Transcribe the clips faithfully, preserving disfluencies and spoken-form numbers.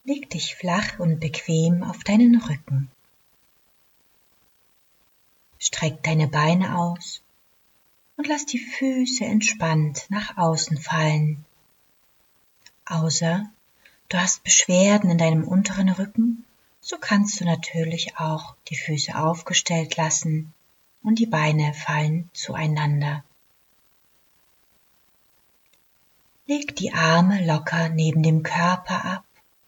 Leg dich flach und bequem auf deinen Rücken. Streck deine Beine aus und lass die Füße entspannt nach außen fallen. Außer du hast Beschwerden in deinem unteren Rücken, so kannst du natürlich auch die Füße aufgestellt lassen und die Beine fallen zueinander. Leg die Arme locker neben dem Körper ab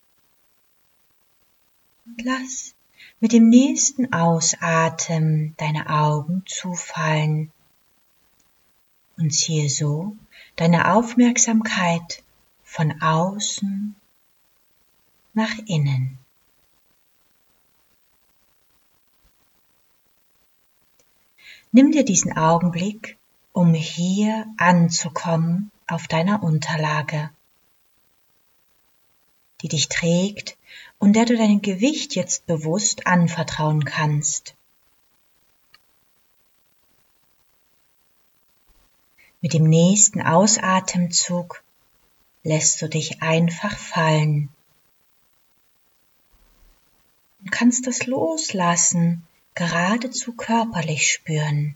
und lass mit dem nächsten Ausatmen deine Augen zufallen und ziehe so deine Aufmerksamkeit von außen nach innen. Nimm dir diesen Augenblick, um hier anzukommen auf deiner Unterlage, die dich trägt und der du dein Gewicht jetzt bewusst anvertrauen kannst. Mit dem nächsten Ausatemzug lässt du dich einfach fallen und kannst das Loslassen geradezu körperlich spüren.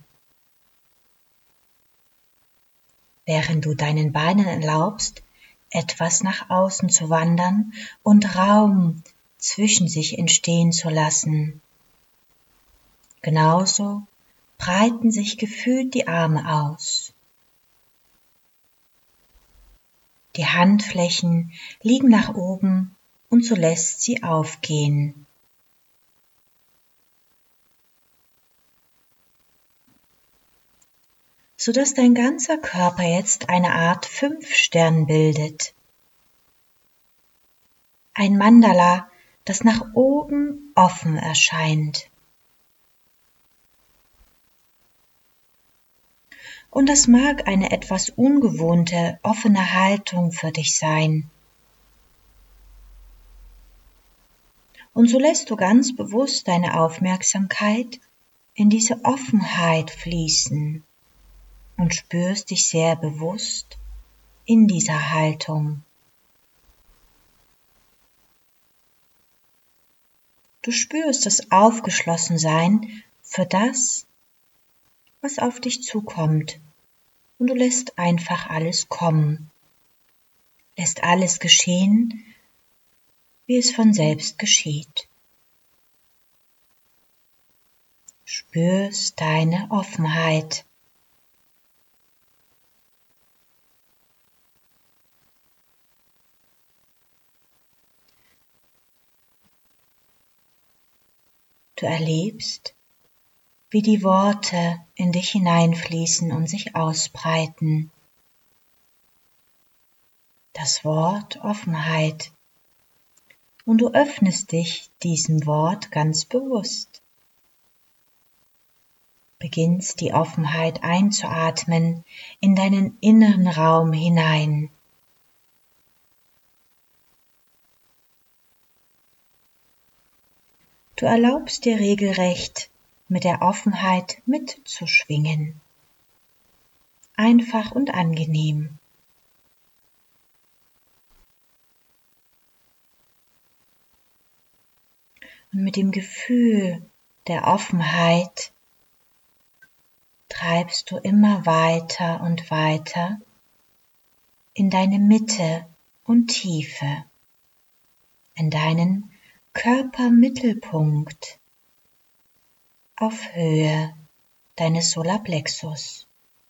Während du deinen Beinen erlaubst, etwas nach außen zu wandern und Raum zwischen sich entstehen zu lassen. Genauso breiten sich gefühlt die Arme aus. Die Handflächen liegen nach oben und so lässt sie aufgehen. Sodass dein ganzer Körper jetzt eine Art Fünfstern bildet. Ein Mandala, das nach oben offen erscheint. Und das mag eine etwas ungewohnte, offene Haltung für dich sein. Und so lässt du ganz bewusst deine Aufmerksamkeit in diese Offenheit fließen und spürst dich sehr bewusst in dieser Haltung. Du spürst das Aufgeschlossensein für das, was auf dich zukommt, und du lässt einfach alles kommen, lässt alles geschehen, wie es von selbst geschieht. Spürst deine Offenheit. Du erlebst, wie die Worte in dich hineinfließen und sich ausbreiten. Das Wort Offenheit. Und du öffnest dich diesem Wort ganz bewusst. Beginnst die Offenheit einzuatmen in deinen inneren Raum hinein. Du erlaubst dir regelrecht, mit der Offenheit mitzuschwingen. Einfach und angenehm. Und mit dem Gefühl der Offenheit treibst du immer weiter und weiter in deine Mitte und Tiefe, in deinen Körpermittelpunkt auf Höhe deines Solarplexus.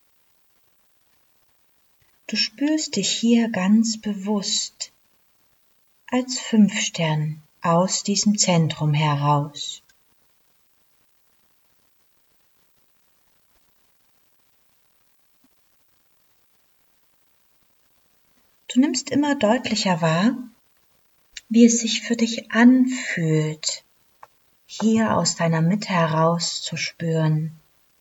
Du spürst dich hier ganz bewusst als Fünfstern aus diesem Zentrum heraus. Du nimmst immer deutlicher wahr, wie es sich für dich anfühlt, hier aus deiner Mitte heraus zu spüren.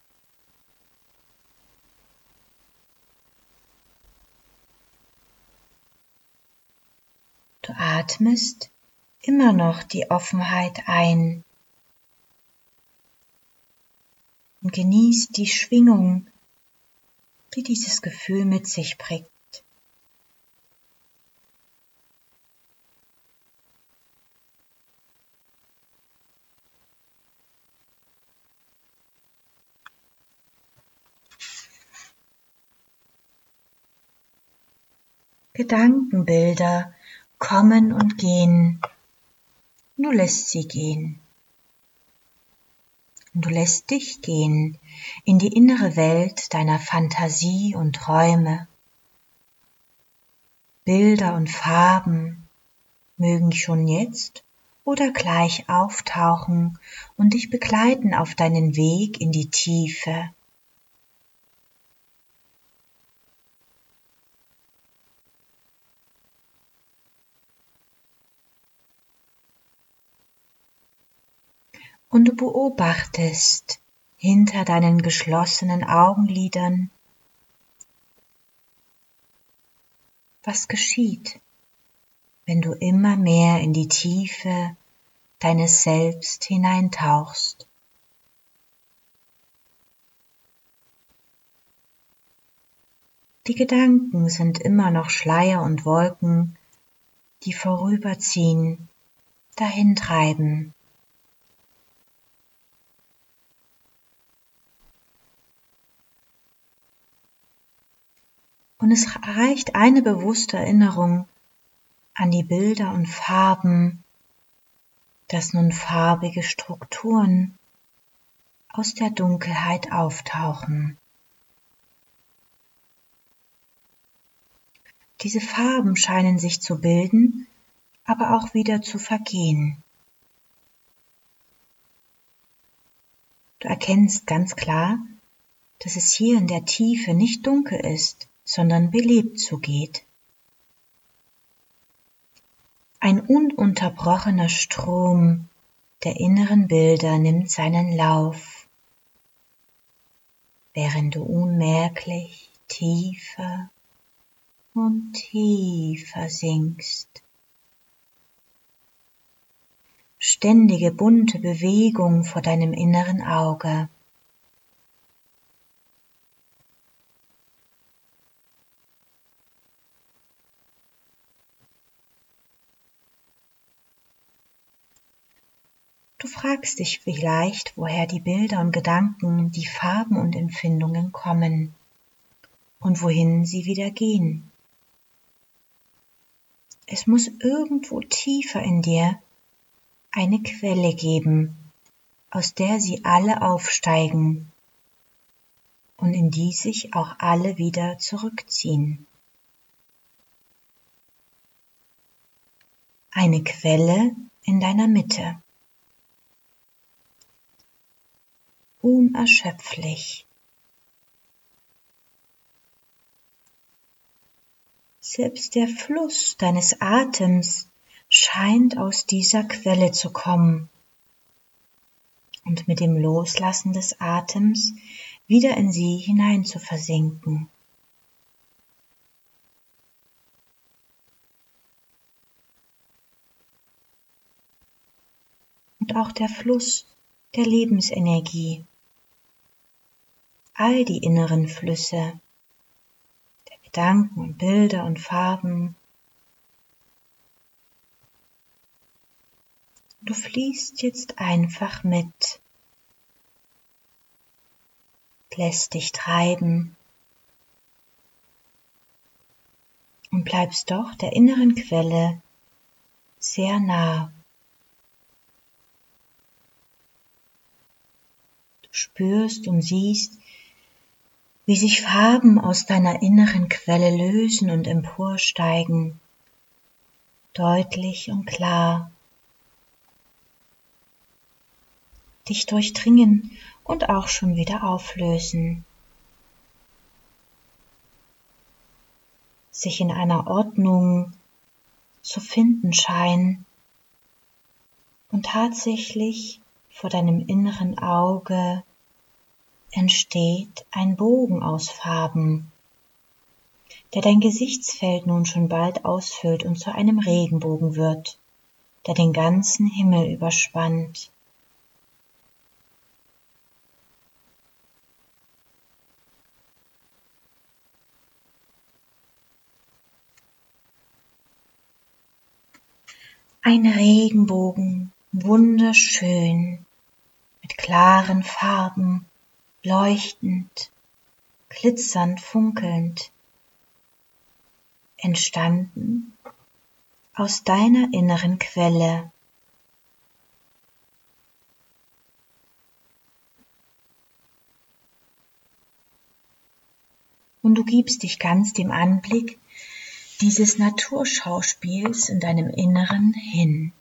Du atmest immer noch die Offenheit ein und genießt die Schwingung, die dieses Gefühl mit sich bringt. Gedankenbilder kommen und gehen. Du lässt sie gehen. Und du lässt dich gehen in die innere Welt deiner Fantasie und Träume. Bilder und Farben mögen schon jetzt oder gleich auftauchen und dich begleiten auf deinen Weg in die Tiefe. Und du beobachtest hinter deinen geschlossenen Augenlidern, was geschieht, wenn du immer mehr in die Tiefe deines Selbst hineintauchst. Die Gedanken sind immer noch Schleier und Wolken, die vorüberziehen, dahintreiben. Und es reicht eine bewusste Erinnerung an die Bilder und Farben, dass nun farbige Strukturen aus der Dunkelheit auftauchen. Diese Farben scheinen sich zu bilden, aber auch wieder zu vergehen. Du erkennst ganz klar, dass es hier in der Tiefe nicht dunkel ist, sondern belebt zugeht. Ein ununterbrochener Strom der inneren Bilder nimmt seinen Lauf, während du unmerklich tiefer und tiefer sinkst. Ständige bunte Bewegung vor deinem inneren Auge. Du fragst dich vielleicht, woher die Bilder und Gedanken, die Farben und Empfindungen kommen und wohin sie wieder gehen. Es muss irgendwo tiefer in dir eine Quelle geben, aus der sie alle aufsteigen und in die sich auch alle wieder zurückziehen. Eine Quelle in deiner Mitte. Unerschöpflich. Selbst der Fluss deines Atems scheint aus dieser Quelle zu kommen und mit dem Loslassen des Atems wieder in sie hinein zu versinken. Und auch der Fluss der Lebensenergie, all die inneren Flüsse, der Gedanken und Bilder und Farben. Du fließt jetzt einfach mit, lässt dich treiben und bleibst doch der inneren Quelle sehr nah. Du spürst und siehst, wie sich Farben aus deiner inneren Quelle lösen und emporsteigen, deutlich und klar, dich durchdringen und auch schon wieder auflösen, sich in einer Ordnung zu finden scheinen und tatsächlich vor deinem inneren Auge entsteht ein Bogen aus Farben, der dein Gesichtsfeld nun schon bald ausfüllt und zu einem Regenbogen wird, der den ganzen Himmel überspannt. Ein Regenbogen, wunderschön, mit klaren Farben, leuchtend, glitzernd, funkelnd. entstanden aus deiner inneren Quelle. Und du gibst dich ganz dem Anblick dieses Naturschauspiels in deinem Inneren hin.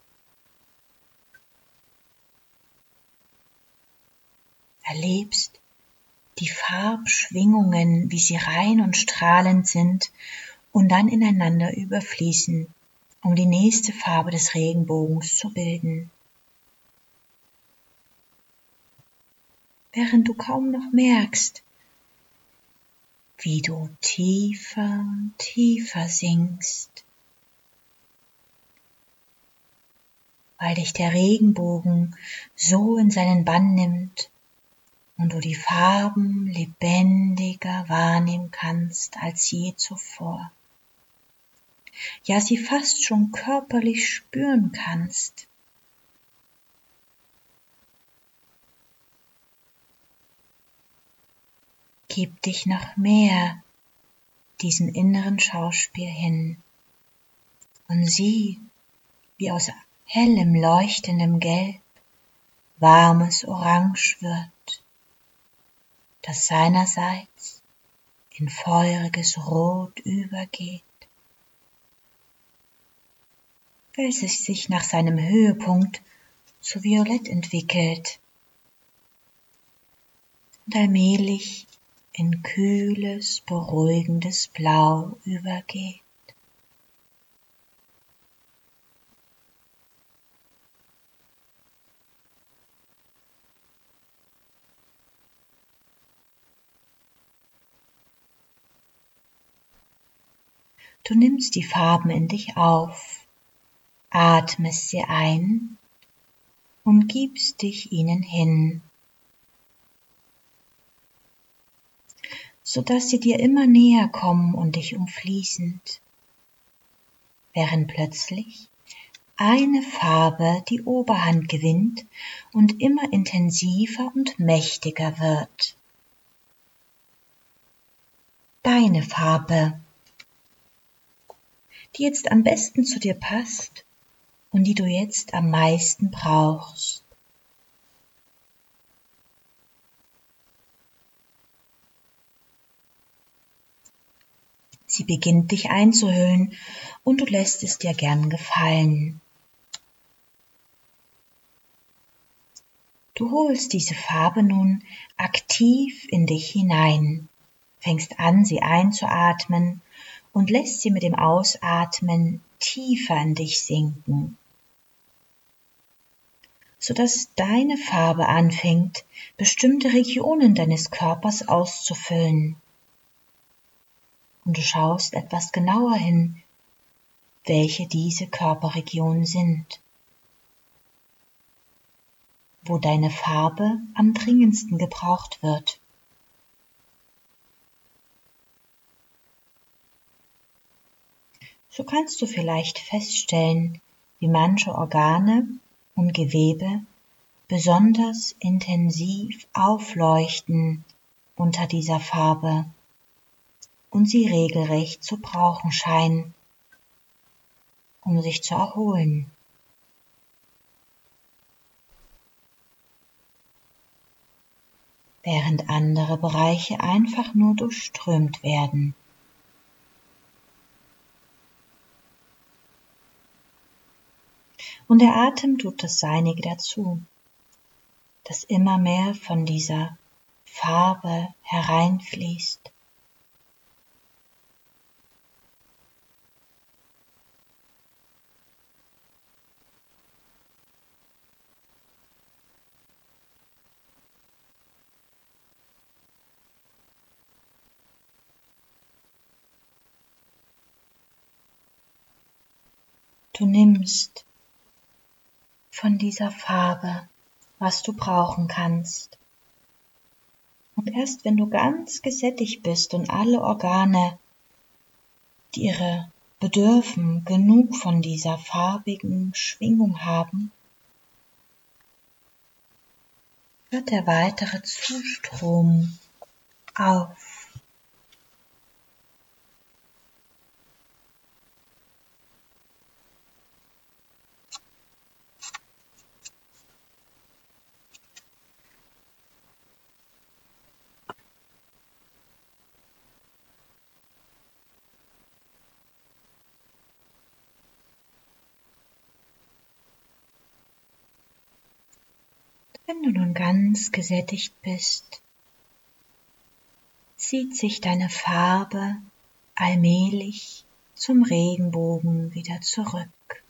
Erlebst die Farbschwingungen, wie sie rein und strahlend sind und dann ineinander überfließen, um die nächste Farbe des Regenbogens zu bilden. Während du kaum noch merkst, wie du tiefer und tiefer sinkst, weil dich der Regenbogen so in seinen Bann nimmt und du die Farben lebendiger wahrnehmen kannst als je zuvor. Ja, sie fast schon körperlich spüren kannst. Gib dich noch mehr diesem inneren Schauspiel hin und sieh, wie aus hellem, leuchtendem Gelb warmes Orange wird, das seinerseits in feuriges Rot übergeht, welches sich nach seinem Höhepunkt zu Violett entwickelt und allmählich in kühles, beruhigendes Blau übergeht. Du nimmst die Farben in dich auf, atmest sie ein und gibst dich ihnen hin, sodass sie dir immer näher kommen und dich umfließend, während plötzlich eine Farbe die Oberhand gewinnt und immer intensiver und mächtiger wird. Deine Farbe, die jetzt am besten zu dir passt und die du jetzt am meisten brauchst. Sie beginnt dich einzuhüllen und du lässt es dir gern gefallen. Du holst diese Farbe nun aktiv in dich hinein, fängst an, sie einzuatmen und lässt sie mit dem Ausatmen tiefer in dich sinken, sodass deine Farbe anfängt, bestimmte Regionen deines Körpers auszufüllen. Und du schaust etwas genauer hin, welche diese Körperregionen sind, wo deine Farbe am dringendsten gebraucht wird. So kannst du vielleicht feststellen, wie manche Organe und Gewebe besonders intensiv aufleuchten unter dieser Farbe und sie regelrecht zu brauchen scheinen, um sich zu erholen. Während andere Bereiche einfach nur durchströmt werden. Und der Atem tut das Seinige dazu, dass immer mehr von dieser Farbe hereinfließt. Du nimmst von dieser Farbe, was du brauchen kannst. Und erst wenn du ganz gesättigt bist und alle Organe, die ihre Bedürfen genug von dieser farbigen Schwingung haben, hört der weitere Zustrom auf. Wenn du nun ganz gesättigt bist, zieht sich deine Farbe allmählich zum Regenbogen wieder zurück.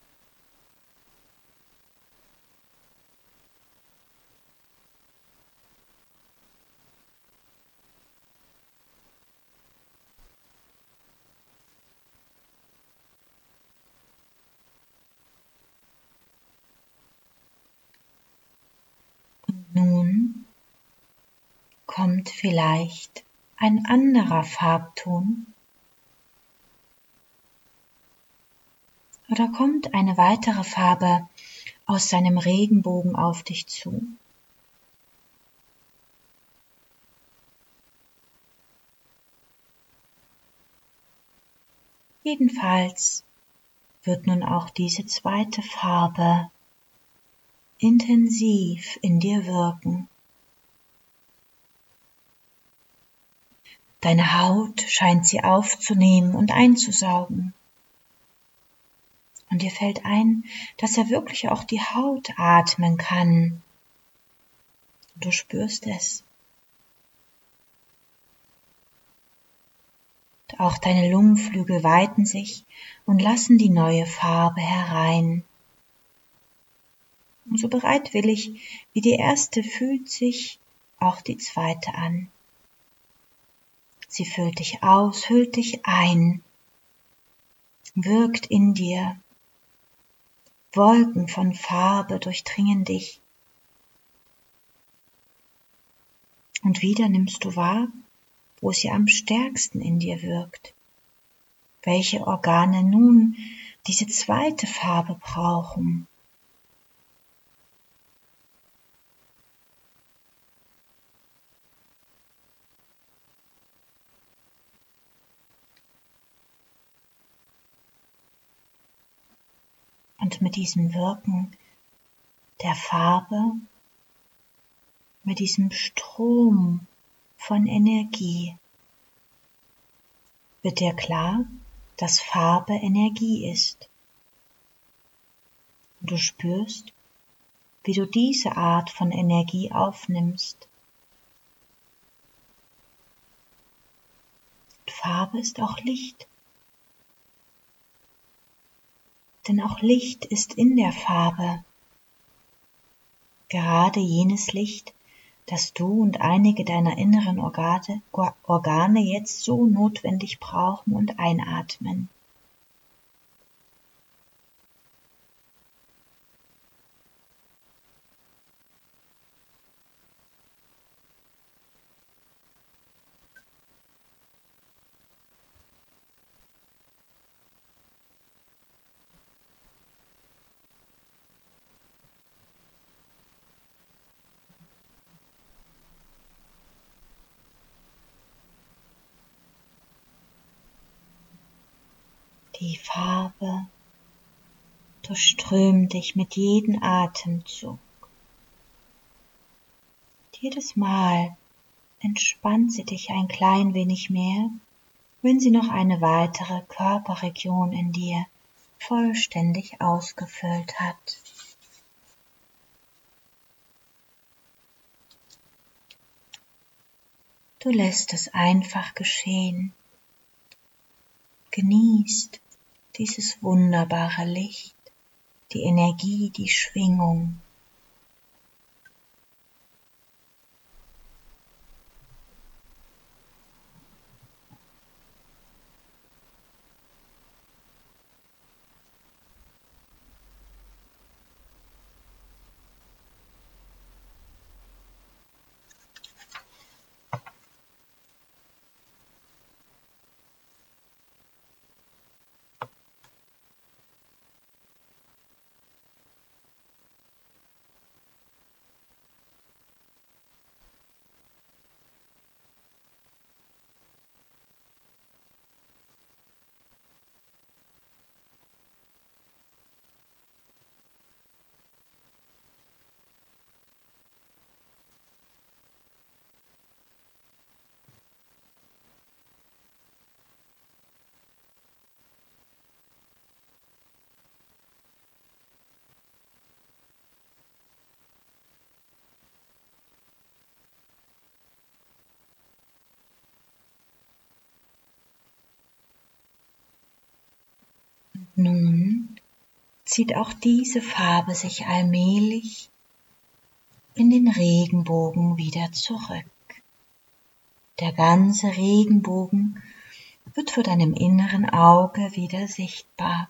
Und nun kommt vielleicht ein anderer Farbton oder kommt eine weitere Farbe aus seinem Regenbogen auf dich zu. Jedenfalls wird nun auch diese zweite Farbe intensiv in dir wirken. Deine Haut scheint sie aufzunehmen und einzusaugen. Und dir fällt ein, dass er wirklich auch die Haut atmen kann. Du spürst es. Auch deine Lungenflügel weiten sich und lassen die neue Farbe herein. Und so bereitwillig wie die erste fühlt sich auch die zweite an. Sie füllt dich aus, hüllt dich ein, wirkt in dir. Wolken von Farbe durchdringen dich. Und wieder nimmst du wahr, wo sie am stärksten in dir wirkt. Welche Organe nun diese zweite Farbe brauchen. Und mit diesem Wirken der Farbe, mit diesem Strom von Energie, wird dir klar, dass Farbe Energie ist. Und du spürst, wie du diese Art von Energie aufnimmst. Und Farbe ist auch Licht. Denn auch Licht ist in der Farbe. Gerade jenes Licht, das du und einige deiner inneren Organe, Organe jetzt so notwendig brauchen und einatmen. Die Farbe durchströmt dich mit jedem Atemzug. Jedes Mal entspannt sie dich ein klein wenig mehr, wenn sie noch eine weitere Körperregion in dir vollständig ausgefüllt hat. Du lässt es einfach geschehen, genießt dieses wunderbare Licht, die Energie, die Schwingung. Nun zieht auch diese Farbe sich allmählich in den Regenbogen wieder zurück. Der ganze Regenbogen wird vor deinem inneren Auge wieder sichtbar.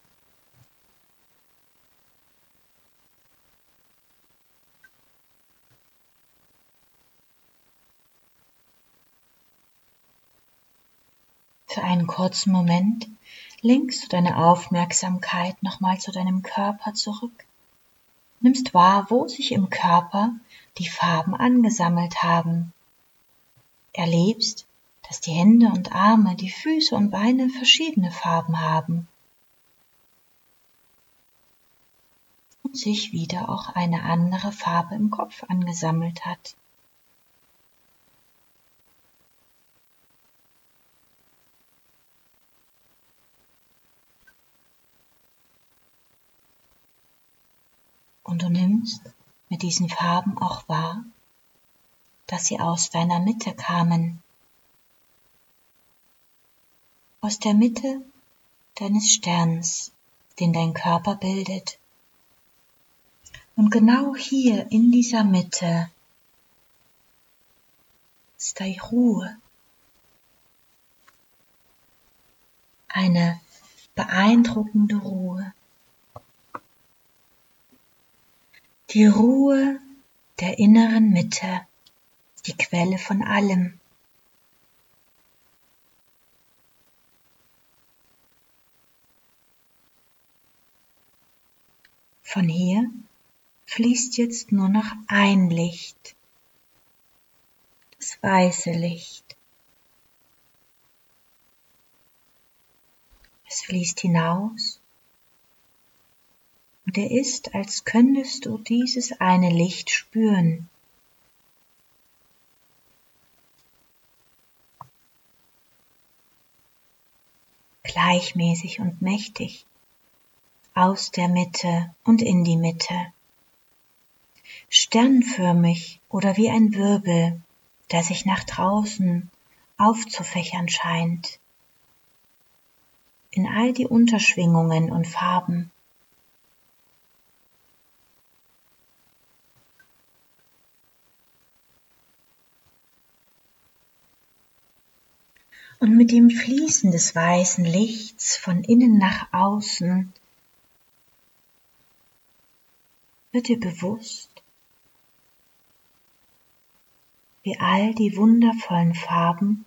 Für einen kurzen Moment lenkst du deine Aufmerksamkeit nochmal zu deinem Körper zurück, nimmst wahr, wo sich im Körper die Farben angesammelt haben. Erlebst, dass die Hände und Arme, die Füße und Beine verschiedene Farben haben und sich wieder auch eine andere Farbe im Kopf angesammelt hat. Und du nimmst mit diesen Farben auch wahr, dass sie aus deiner Mitte kamen, aus der Mitte deines Sterns, den dein Körper bildet. Und genau hier in dieser Mitte ist die Ruhe, eine beeindruckende Ruhe. Die Ruhe der inneren Mitte, die Quelle von allem. Von hier fließt jetzt nur noch ein Licht, das weiße Licht. Es fließt hinaus. Und er ist, als könntest du dieses eine Licht spüren. Gleichmäßig und mächtig, aus der Mitte und in die Mitte. Sternförmig oder wie ein Wirbel, der sich nach draußen aufzufächern scheint. In all die Unterschwingungen und Farben. Und mit dem Fließen des weißen Lichts von innen nach außen wird dir bewusst, wie all die wundervollen Farben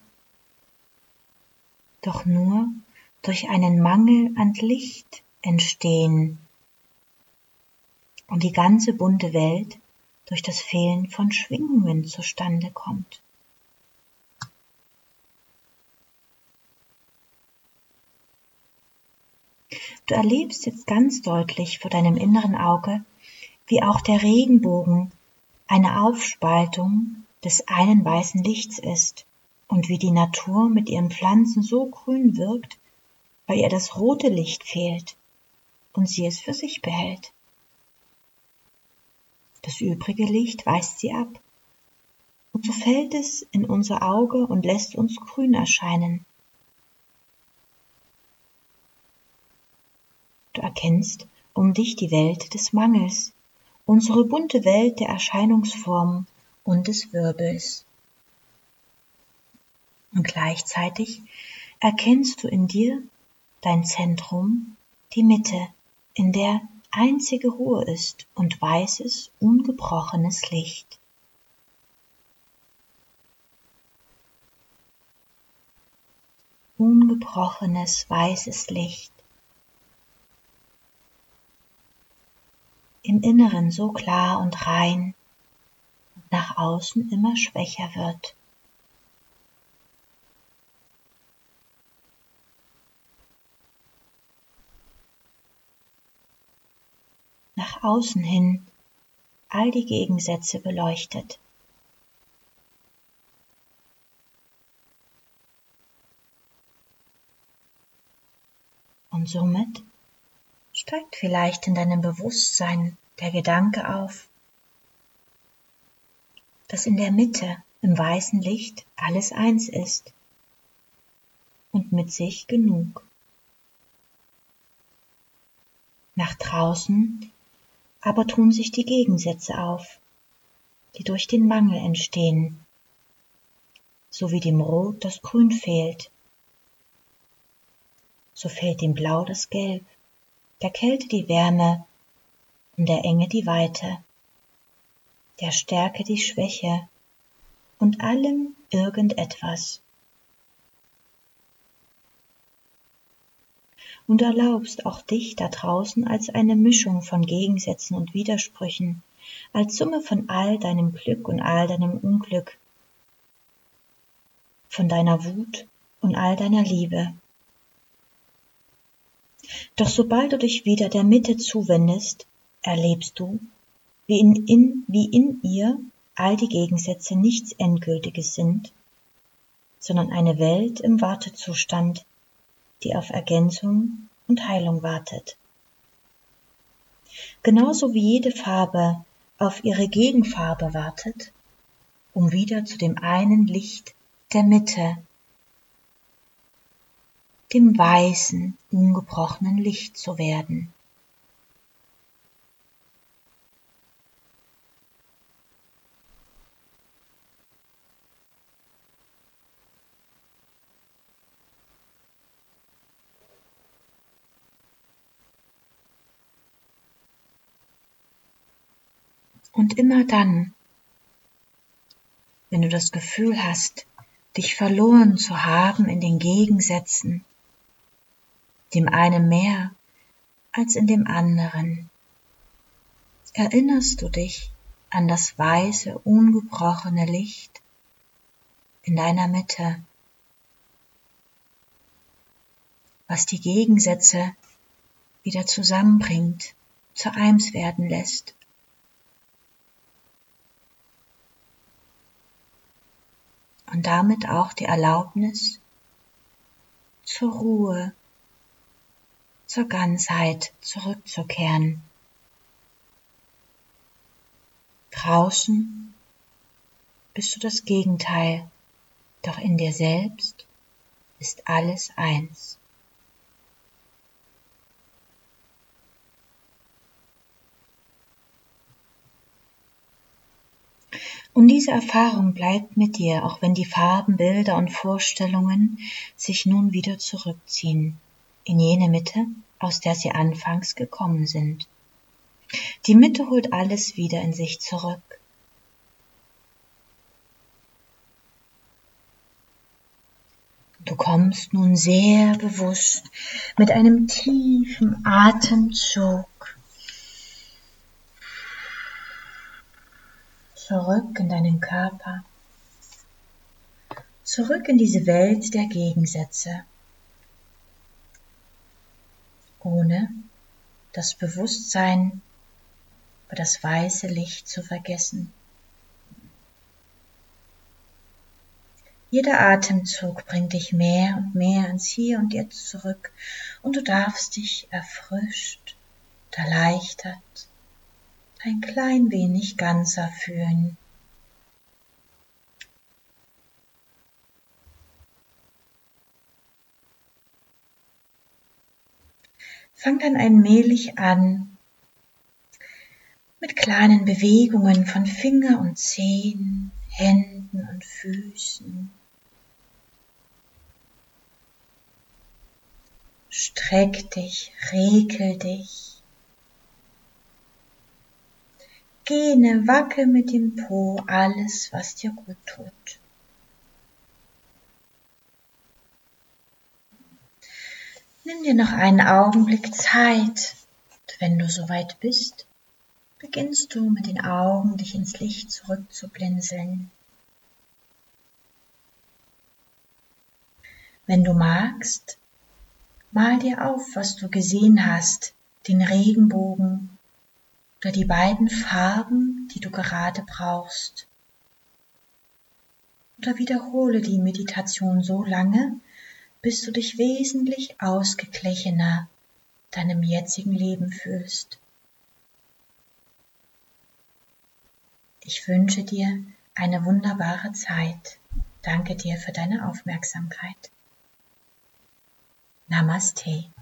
doch nur durch einen Mangel an Licht entstehen und die ganze bunte Welt durch das Fehlen von Schwingungen zustande kommt. Du erlebst jetzt ganz deutlich vor deinem inneren Auge, wie auch der Regenbogen eine Aufspaltung des einen weißen Lichts ist und wie die Natur mit ihren Pflanzen so grün wirkt, weil ihr das rote Licht fehlt und sie es für sich behält. Das übrige Licht weist sie ab und so fällt es in unser Auge und lässt uns grün erscheinen. Du erkennst um dich die Welt des Mangels, unsere bunte Welt der Erscheinungsformen und des Wirbels. Und gleichzeitig erkennst du in dir dein Zentrum, die Mitte, in der einzige Ruhe ist und weißes, ungebrochenes Licht. Ungebrochenes, weißes Licht. Im Inneren so klar und rein und nach außen immer schwächer wird. Nach außen hin all die Gegensätze beleuchtet. Und somit steigt vielleicht in deinem Bewusstsein der Gedanke auf, dass in der Mitte im weißen Licht alles eins ist und mit sich genug. Nach draußen aber tun sich die Gegensätze auf, die durch den Mangel entstehen, so wie dem Rot das Grün fehlt, so fehlt dem Blau das Gelb, der Kälte die Wärme und der Enge die Weite, der Stärke die Schwäche und allem irgendetwas. Und du erlaubst auch dich da draußen als eine Mischung von Gegensätzen und Widersprüchen, als Summe von all deinem Glück und all deinem Unglück, von deiner Wut und all deiner Liebe. Doch sobald du dich wieder der Mitte zuwendest, erlebst du, wie in, in, wie in ihr all die Gegensätze nichts Endgültiges sind, sondern eine Welt im Wartezustand, die auf Ergänzung und Heilung wartet. Genauso wie jede Farbe auf ihre Gegenfarbe wartet, um wieder zu dem einen Licht der Mitte, dem weißen, ungebrochenen Licht zu werden. Und immer dann, wenn du das Gefühl hast, dich verloren zu haben in den Gegensätzen, dem einen mehr als in dem anderen, erinnerst du dich an das weiße, ungebrochene Licht in deiner Mitte, was die Gegensätze wieder zusammenbringt, zu eins werden lässt. Und damit auch die Erlaubnis zur Ruhe, zur Ganzheit zurückzukehren. Draußen bist du das Gegenteil, doch in dir selbst ist alles eins. Und diese Erfahrung bleibt mit dir, auch wenn die Farben, Bilder und Vorstellungen sich nun wieder zurückziehen, in jene Mitte, aus der sie anfangs gekommen sind. Die Mitte holt alles wieder in sich zurück. Du kommst nun sehr bewusst mit einem tiefen Atemzug zurück in deinen Körper, zurück in diese Welt der Gegensätze, ohne das Bewusstsein über das weiße Licht zu vergessen. Jeder Atemzug bringt dich mehr und mehr ins Hier und Jetzt zurück und du darfst dich erfrischt, erleichtert, ein klein wenig ganzer fühlen. Fang dann allmählich an, mit kleinen Bewegungen von Finger und Zehen, Händen und Füßen. Streck dich, regel dich. Gähne, wackel mit dem Po, alles, was dir gut tut. Nimm dir noch einen Augenblick Zeit. Und wenn du soweit bist, beginnst du mit den Augen, dich ins Licht zurückzublinzeln. Wenn du magst, mal dir auf, was du gesehen hast, den Regenbogen oder die beiden Farben, die du gerade brauchst. Oder wiederhole die Meditation so lange, bis du dich wesentlich ausgeglichener deinem jetzigen Leben fühlst. Ich wünsche dir eine wunderbare Zeit. Danke dir für deine Aufmerksamkeit. Namaste.